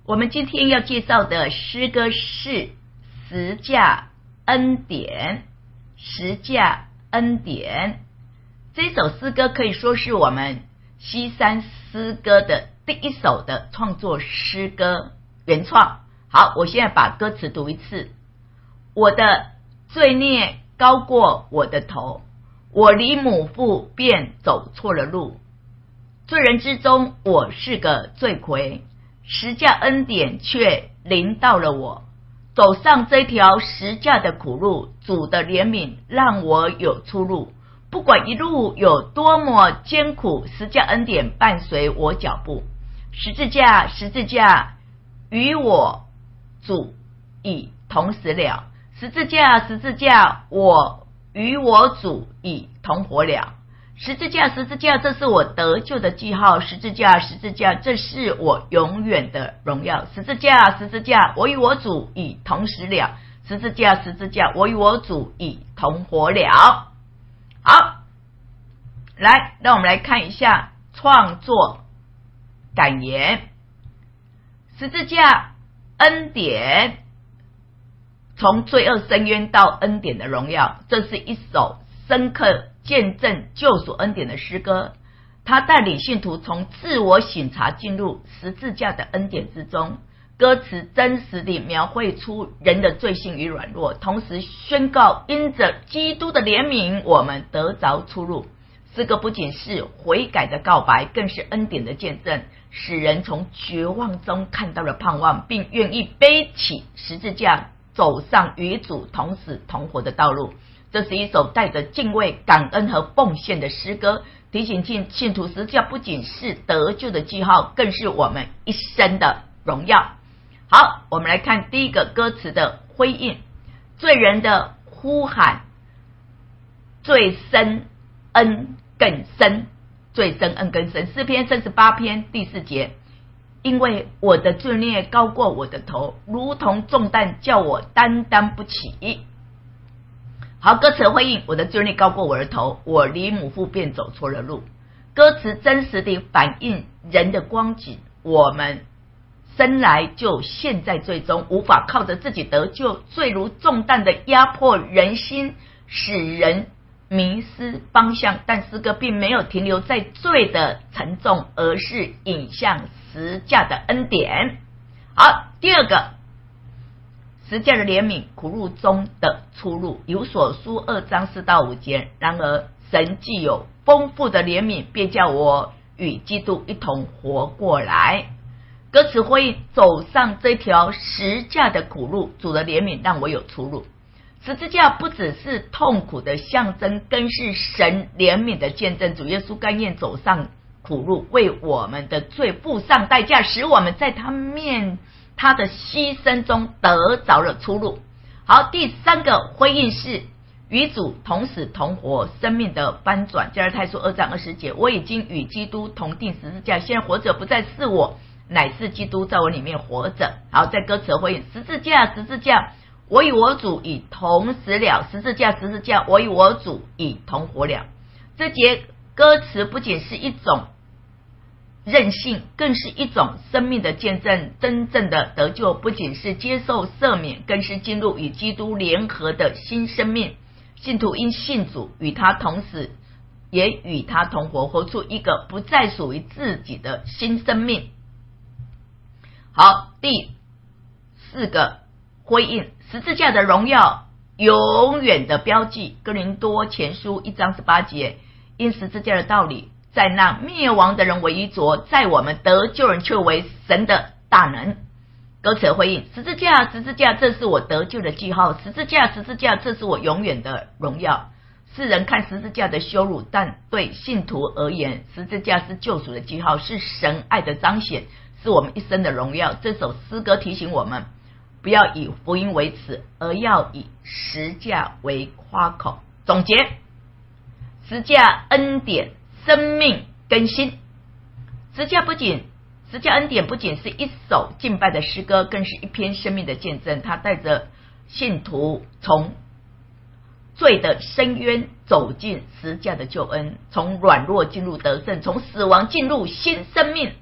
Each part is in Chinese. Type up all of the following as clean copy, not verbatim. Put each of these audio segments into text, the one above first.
我们今天要介绍的诗歌是十架恩典。十架恩典这首诗歌可以说是我们西山诗歌的第一首的创作诗歌原创。好，我现在把歌词读一次。我的罪孽高过我的头，我离母腹便走错了路。罪人之中我是个罪魁，十架恩典却临到了我。走上这条十架的苦路，主的怜悯让我有出路。不管一路有多么艰苦，十架恩典伴随我脚步。十字架，十字架，与我主已同死了。十字架，十字架，我与我主已同活了。十字架，十字架，这是我得救的记号。十字架，十字架，这是我永远的荣耀。十字架，十字架，我与我主已同死了。十字架，十字架，我与我主已同活了。好，来，让我们来看一下创作感言。十字架恩典，从罪恶深渊到恩典的荣耀，这是一首深刻见证救赎恩典的诗歌。他带领信徒从自我省察进入十字架的恩典之中。歌词真实地描绘出人的罪性与软弱，同时宣告因着基督的怜悯我们得着出路。诗歌不仅是悔改的告白，更是恩典的见证，使人从绝望中看到了盼望，并愿意背起十字架走上与主同死同活的道路。这是一首带着敬畏、感恩和奉献的诗歌，提醒信徒十字架不仅是得救的记号，更是我们一生的荣耀。好，我们来看第一个歌词的辉映。罪人的呼喊，罪深恩更深，罪深恩更深。诗篇38篇第4节，因为我的罪孽高过我的头，如同重担叫我担当不起。好，歌词回应，我的罪孽高过我的头，我离母腹便走错了路。歌词真实地反映人的光景，我们生来就陷在罪中，无法靠着自己得救，罪如重担的压迫人心，使人迷失方向。但诗歌并没有停留在罪的沉重，而是引向十架的恩典。好，第二个，十架的怜悯，苦路中的出路。以弗所书2章4到5节，然而神既有丰富的怜悯，便叫我与基督一同活过来。歌词回应，走上这条十架的苦路，主的怜悯让我有出路。十字架不只是痛苦的象征，更是神怜悯的见证。主耶稣甘愿走上苦路，为我们的罪付上代价，使我们在他的牺牲中得着了出路。好，第三个回应是与主同死同活，生命的翻转。加拉太书2章20节，我已经与基督同定十字架，现在活着不再是我，乃是基督在我里面活着。好，在歌词回应，十字架，十字架，我与我主已同死了。十字架，十字架，我与我主已同活了。这节歌词不仅是一种任性，更是一种生命的见证。真正的得救不仅是接受赦免，更是进入与基督联合的新生命。信徒因信主与他同死，也与他同活，活出一个不再属于自己的新生命。好，第四个回应，十字架的荣耀，永远的标记。哥林多前书1章18节，因十字架的道理，在那灭亡的人为愚拙，在我们得救人却为神的大能。歌词回应，十字架，十字架，这是我得救的记号。十字架，十字架，这是我永远的荣耀。世人看十字架的羞辱，但对信徒而言，十字架是救赎的记号，是神爱的彰显，是我们一生的荣耀。这首诗歌提醒我们，不要以福音为耻，而要以十架为夸口。总结，十架恩典，生命更新。十架恩典不仅是一首敬拜的诗歌，更是一篇生命的见证。它带着信徒从罪的深渊走进十架的救恩，从软弱进入得胜，从死亡进入新生命。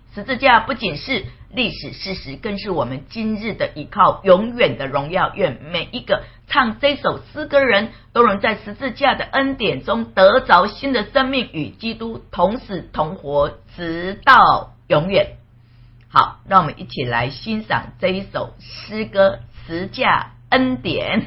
十字架不仅是历史事实，更是我们今日的依靠，永远的荣耀。愿每一个唱这首诗歌人都能在十字架的恩典中得着新的生命，与基督同死同活，直到永远。好，让我们一起来欣赏这一首诗歌《十架恩典》。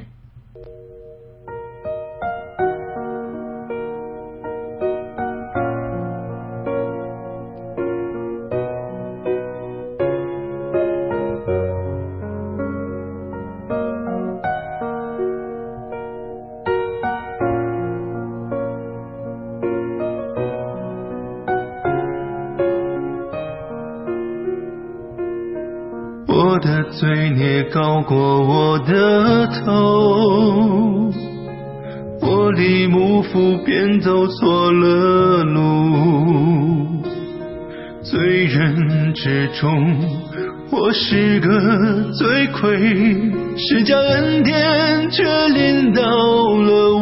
我的罪孽高过我的头，我离母腹便走错了路，罪人之中我是个罪魁，十架恩典却临到了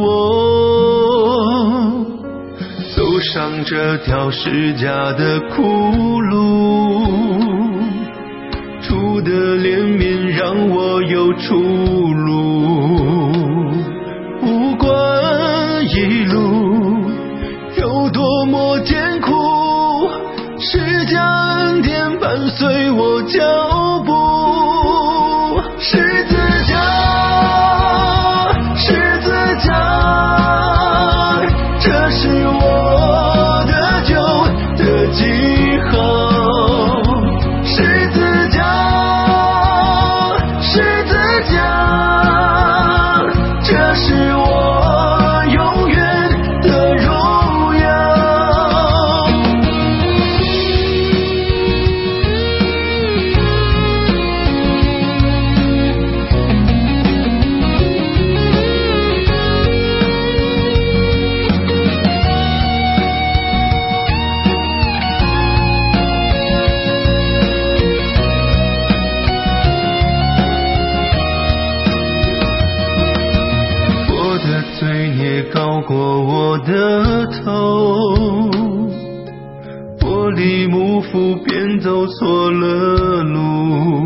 我，走上这条十架的苦路，主的怜悯让我有出路，不管一路有多么艰苦，十架恩典伴随我脚步。十字架，十字架，这是我的救的记号。十字架，十字架，这是我永远的荣耀。罪孽高过我的头，我离母腹便走错了路，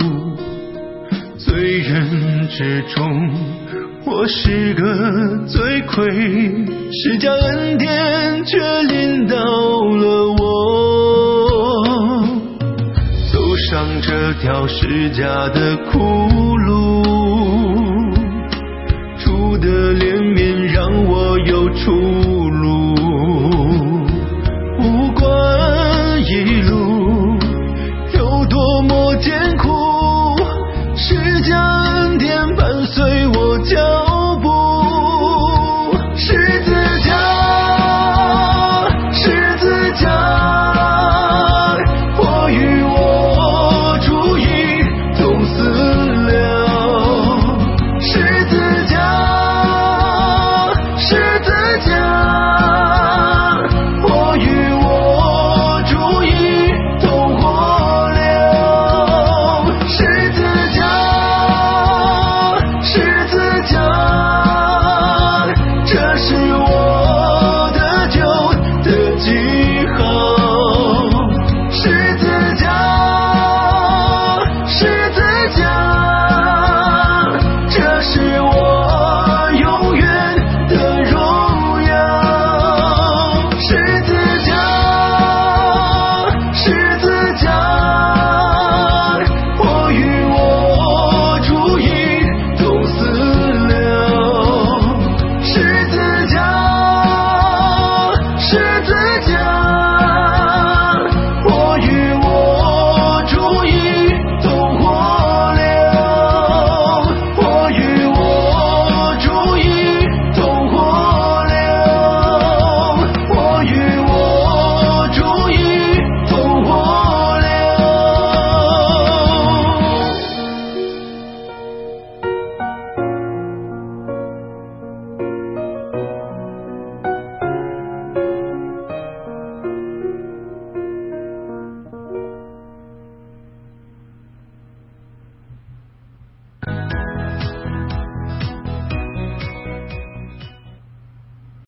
罪人之中我是个罪魁，十架恩典却临到了我，走上这条十架的苦路，